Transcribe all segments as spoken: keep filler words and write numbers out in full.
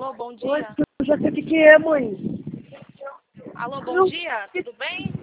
Alô, bom Oi, dia. eu já sei o que que é, mãe. Alô, bom Não. dia, tudo bem?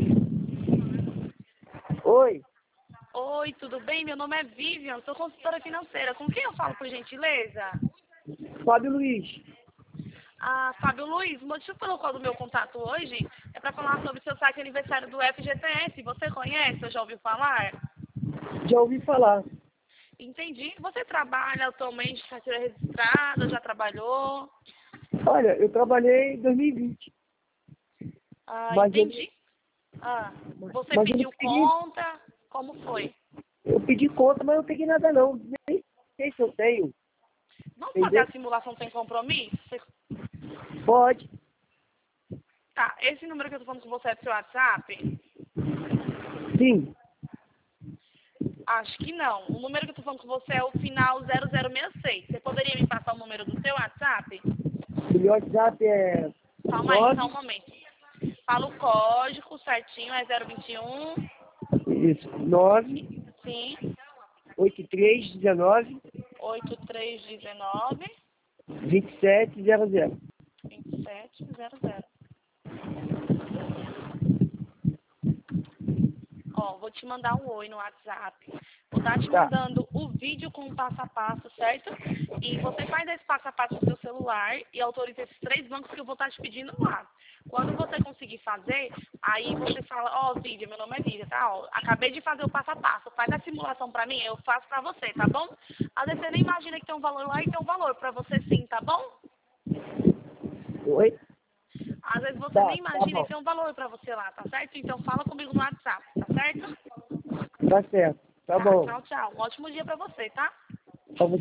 Oi, Oi, tudo bem? Meu nome é Vivian, sou consultora financeira. Com quem eu falo, por gentileza? Fábio Luiz. Ah, Fábio Luiz, o motivo pelo qual do meu contato hoje é para falar sobre o seu saque aniversário do F G T S. Você conhece ou já ouviu falar? Já ouvi falar. Entendi. Você trabalha atualmente com carteira registrada, já trabalhou? Olha, eu trabalhei em dois mil e vinte, Ah, mas eu, entendi. Ah, você mas eu não pediu peguei, conta? Como foi? eu pedi conta, mas eu não peguei nada não. Nem sei se eu tenho, Vamos fazer entendeu? a simulação sem compromisso? Você- Pode, Tá, esse número que eu tô falando com você é do seu WhatsApp? sim. Acho que não. O número que eu tô falando com você é o final zero zero seis seis. Você poderia me passar o número do seu WhatsApp? O meu WhatsApp é Calma aí, só um nove, momento. Fala o código certinho, é zero vinte e um. isso, nove Sim, oito três dezenove oito três um nove, vinte e sete zero zero. dois sete zero zero. Ó, vou te mandar um oi no WhatsApp. Vou estar te Tá, mandando o vídeo com o passo a passo, certo? E você faz esse passo a passo no seu celular e autoriza esses três bancos que eu vou estar te pedindo lá. Quando você conseguir fazer, aí você fala, ó, oh, Vídia, meu nome é Vídia, tá? Ó, acabei de fazer o passo a passo. Faz a simulação pra mim, eu faço pra você, tá bom? Às vezes você nem imagina que tem um valor lá e tem um valor pra você sim, tá bom? oi? Às vezes você Tá, nem tá imagina e bom. tem um valor pra você lá, tá certo? Então fala comigo no WhatsApp, tá certo? Tá certo, tá Tá, bom. tchau, tchau. Um ótimo dia pra você, tá? Pra você